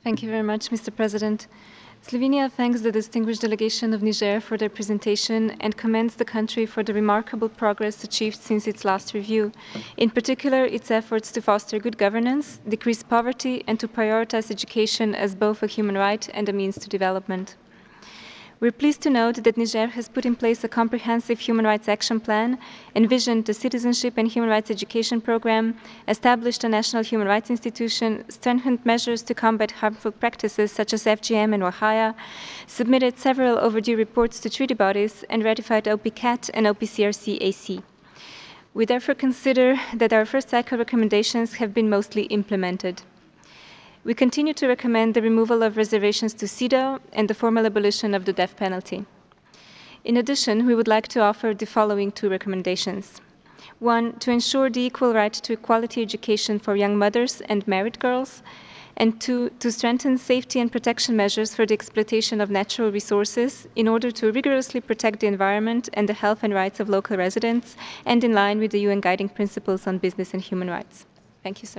Thank you very much, Mr. President. Slovenia thanks the distinguished delegation of Niger for their presentation and commends the country for the remarkable progress achieved since its last review, in particular its efforts to foster good governance, decrease poverty, and to prioritize education as both a human right and a means to development. We're pleased to note that Niger has put in place a comprehensive human rights action plan, envisioned a citizenship and human rights education program, established a national human rights institution, strengthened measures to combat harmful practices such as FGM and Wahaya, submitted several overdue reports to treaty bodies, and ratified OPCAT and OPCRC-AC. We therefore consider that our first cycle recommendations have been mostly implemented. We continue to recommend the removal of reservations to CEDAW and the formal abolition of the death penalty. In addition, we would like to offer the following two recommendations. One, to ensure the equal right to quality education for young mothers and married girls. And two, to strengthen safety and protection measures for the exploitation of natural resources in order to rigorously protect the environment and the health and rights of local residents, and in line with the UN Guiding Principles on Business and Human Rights. Thank you, sir.